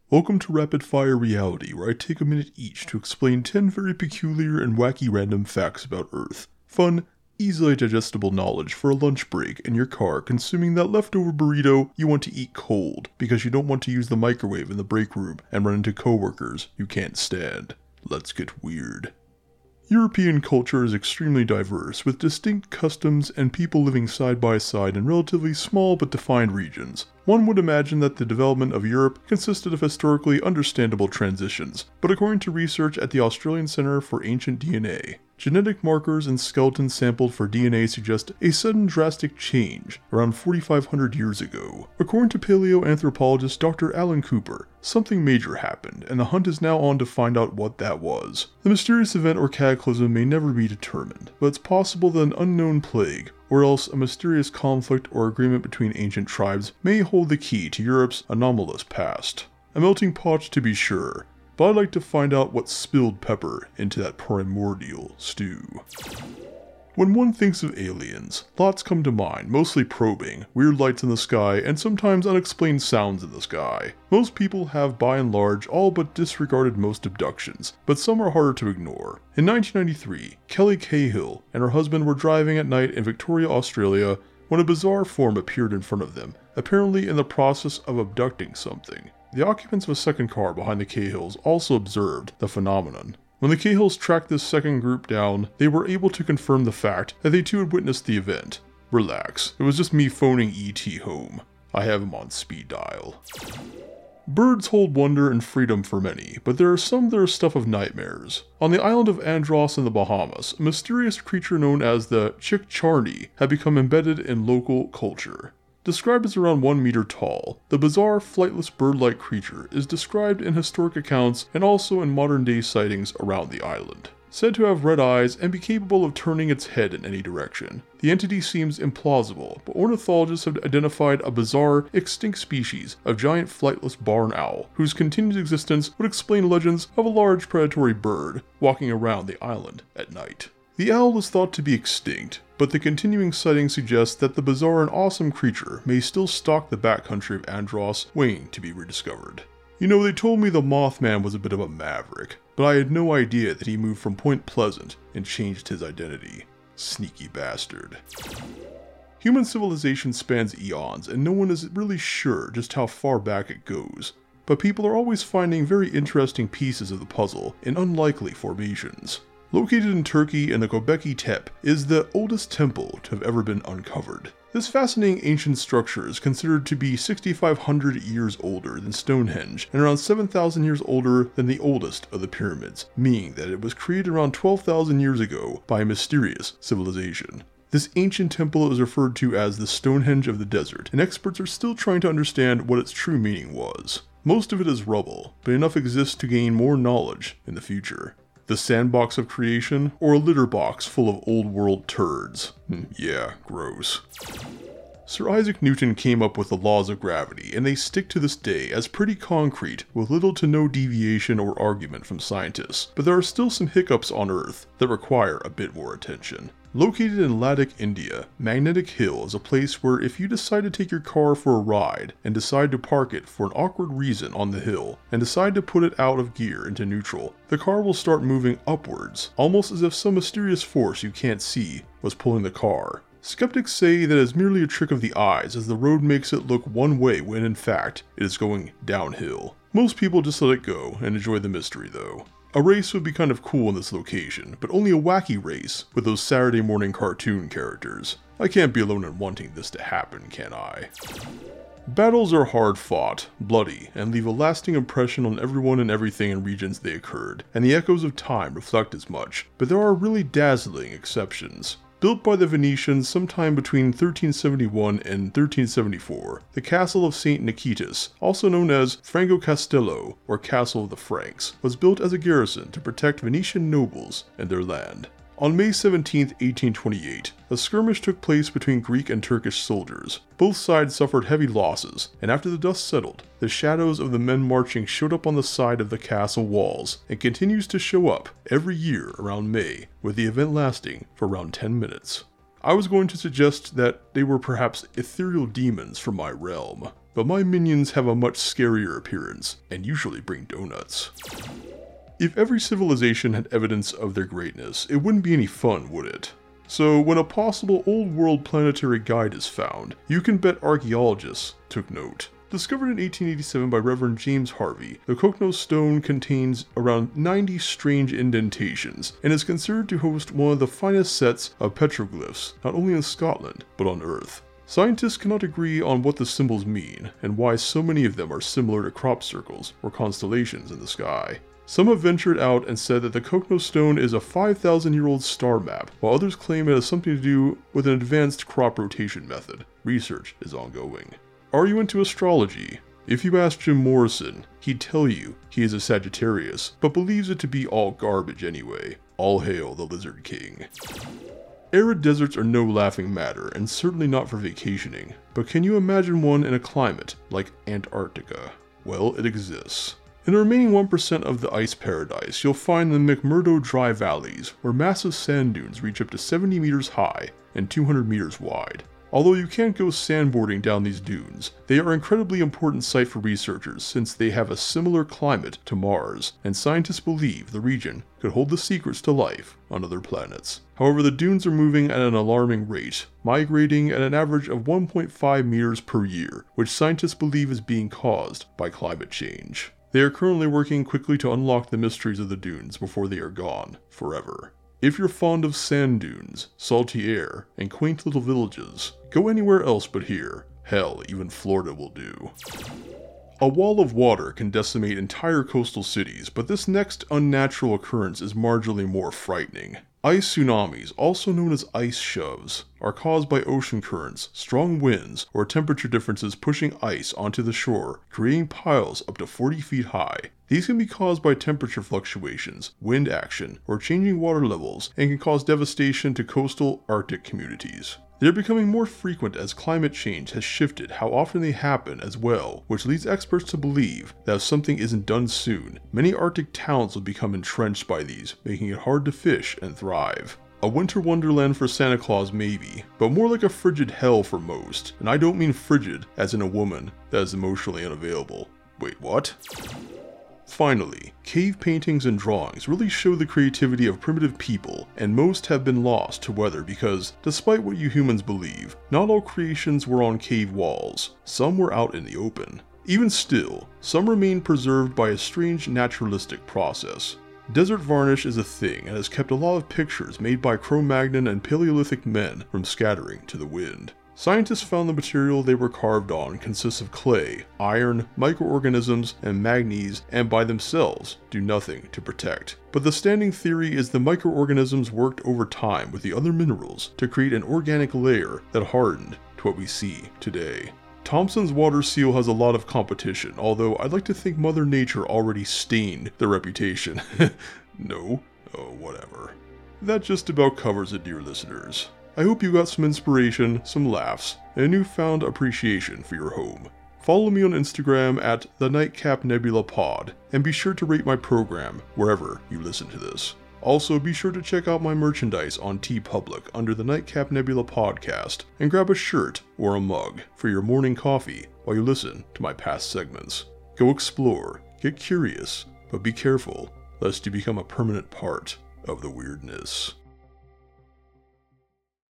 Welcome to Rapid Fire Reality, where I take a minute each to explain 10 very peculiar and wacky random facts about Earth. Fun, easily digestible knowledge for a lunch break in your car consuming that leftover burrito you want to eat cold because you don't want to use the microwave in the break room and run into coworkers you can't stand. Let's get weird. European culture is extremely diverse, with distinct customs and people living side by side in relatively small but defined regions. One would imagine that the development of Europe consisted of historically understandable transitions, but according to research at the Australian Centre for Ancient DNA, genetic markers and skeletons sampled for DNA suggest a sudden drastic change around 4,500 years ago. According to paleoanthropologist Dr. Alan Cooper, something major happened, and the hunt is now on to find out what that was. The mysterious event or cataclysm may never be determined, but it's possible that an unknown plague, or else a mysterious conflict or agreement between ancient tribes, may hold the key to Europe's anomalous past. A melting pot to be sure, but I'd like to find out what spilled pepper into that primordial stew. When one thinks of aliens, thoughts come to mind, mostly probing, weird lights in the sky, and sometimes unexplained sounds in the sky. Most people have by and large all but disregarded most abductions, but some are harder to ignore. In 1993, Kelly Cahill and her husband were driving at night in Victoria, Australia, when a bizarre form appeared in front of them, apparently in the process of abducting something. The occupants of a second car behind the Cahills also observed the phenomenon. When the Cahills tracked this second group down, they were able to confirm the fact that they too had witnessed the event. Relax, it was just me phoning E.T. home. I have him on speed dial. Birds hold wonder and freedom for many, but there are some that are stuff of nightmares. On the island of Andros in the Bahamas, a mysterious creature known as the Chickcharney had become embedded in local culture. Described as around 1 meter tall, the bizarre, flightless bird-like creature is described in historic accounts and also in modern-day sightings around the island. Said to have red eyes and be capable of turning its head in any direction. The entity seems implausible, but ornithologists have identified a bizarre, extinct species of giant flightless barn owl, whose continued existence would explain legends of a large predatory bird walking around the island at night. The owl is thought to be extinct, but the continuing sightings suggest that the bizarre and awesome creature may still stalk the backcountry of Andros, waiting to be rediscovered. You know, they told me the Mothman was a bit of a maverick, but I had no idea that he moved from Point Pleasant and changed his identity. Sneaky bastard. Human civilization spans eons, and no one is really sure just how far back it goes, but people are always finding very interesting pieces of the puzzle in unlikely formations. Located in Turkey in the Göbekli Tepe is the oldest temple to have ever been uncovered. This fascinating ancient structure is considered to be 6,500 years older than Stonehenge and around 7,000 years older than the oldest of the pyramids, meaning that it was created around 12,000 years ago by a mysterious civilization. This ancient temple is referred to as the Stonehenge of the desert, and experts are still trying to understand what its true meaning was. Most of it is rubble, but enough exists to gain more knowledge in the future. The sandbox of creation, or a litter box full of old world turds? Yeah, gross. Sir Isaac Newton came up with the laws of gravity, and they stick to this day as pretty concrete, with little to no deviation or argument from scientists, but there are still some hiccups on Earth that require a bit more attention. Located in Ladakh, India, Magnetic Hill is a place where if you decide to take your car for a ride and decide to park it for an awkward reason on the hill and decide to put it out of gear into neutral, the car will start moving upwards, almost as if some mysterious force you can't see was pulling the car. Skeptics say that it is merely a trick of the eyes as the road makes it look one way when in fact it is going downhill. Most people just let it go and enjoy the mystery though. A race would be kind of cool in this location, but only a wacky race with those Saturday morning cartoon characters. I can't be alone in wanting this to happen, can I? Battles are hard fought, bloody, and leave a lasting impression on everyone and everything in regions they occurred, and the echoes of time reflect as much, but there are really dazzling exceptions. Built by the Venetians sometime between 1371 and 1374, the Castle of St. Nikitas, also known as Franco Castello or Castle of the Franks, was built as a garrison to protect Venetian nobles and their land. On May 17, 1828, a skirmish took place between Greek and Turkish soldiers. Both sides suffered heavy losses, and after the dust settled, the shadows of the men marching showed up on the side of the castle walls, and continues to show up every year around May, with the event lasting for around 10 minutes. I was going to suggest that they were perhaps ethereal demons from my realm, but my minions have a much scarier appearance, and usually bring donuts. If every civilization had evidence of their greatness, it wouldn't be any fun, would it? So when a possible old world planetary guide is found, you can bet archaeologists took note. Discovered in 1887 by Reverend James Harvey, the Koknos stone contains around 90 strange indentations and is considered to host one of the finest sets of petroglyphs, not only in Scotland, but on Earth. Scientists cannot agree on what the symbols mean and why so many of them are similar to crop circles or constellations in the sky. Some have ventured out and said that the Koknos stone is a 5,000-year-old star map, while others claim it has something to do with an advanced crop rotation method. Research is ongoing. Are you into astrology? If you ask Jim Morrison, he'd tell you he is a Sagittarius, but believes it to be all garbage anyway. All hail the Lizard King. Arid deserts are no laughing matter, and certainly not for vacationing, but can you imagine one in a climate like Antarctica? Well, it exists. In the remaining 1% of the ice paradise, you'll find the McMurdo Dry Valleys, where massive sand dunes reach up to 70 meters high and 200 meters wide. Although you can't go sandboarding down these dunes, they are an incredibly important site for researchers since they have a similar climate to Mars, and scientists believe the region could hold the secrets to life on other planets. However, the dunes are moving at an alarming rate, migrating at an average of 1.5 meters per year, which scientists believe is being caused by climate change. They are currently working quickly to unlock the mysteries of the dunes before they are gone forever. If you're fond of sand dunes, salty air, and quaint little villages, go anywhere else but here. Hell, even Florida will do. A wall of water can decimate entire coastal cities, but this next unnatural occurrence is marginally more frightening. Ice tsunamis, also known as ice shoves, are caused by ocean currents, strong winds, or temperature differences pushing ice onto the shore, creating piles up to 40 feet high. These can be caused by temperature fluctuations, wind action, or changing water levels, and can cause devastation to coastal Arctic communities. They are becoming more frequent as climate change has shifted how often they happen as well, which leads experts to believe that if something isn't done soon, many Arctic towns will become entrenched by these, making it hard to fish and thrive. A winter wonderland for Santa Claus maybe, but more like a frigid hell for most, and I don't mean frigid as in a woman that is emotionally unavailable. Wait, what? Finally, cave paintings and drawings really show the creativity of primitive people, and most have been lost to weather because, despite what you humans believe, not all creations were on cave walls, some were out in the open. Even still, some remain preserved by a strange naturalistic process. Desert varnish is a thing and has kept a lot of pictures made by Cro-Magnon and Paleolithic men from scattering to the wind. Scientists found the material they were carved on consists of clay, iron, microorganisms, and manganese, and by themselves do nothing to protect. But the standing theory is the microorganisms worked over time with the other minerals to create an organic layer that hardened to what we see today. Thompson's water seal has a lot of competition, although I'd like to think Mother Nature already stained their reputation. No? Oh, whatever. That just about covers it, dear listeners. I hope you got some inspiration, some laughs, and a newfound appreciation for your home. Follow me on Instagram at the Nightcap Nebula Pod, and be sure to rate my program wherever you listen to this. Also, be sure to check out my merchandise on TeePublic under the Nightcap Nebula Podcast, and grab a shirt or a mug for your morning coffee while you listen to my past segments. Go explore, get curious, but be careful lest you become a permanent part of the weirdness.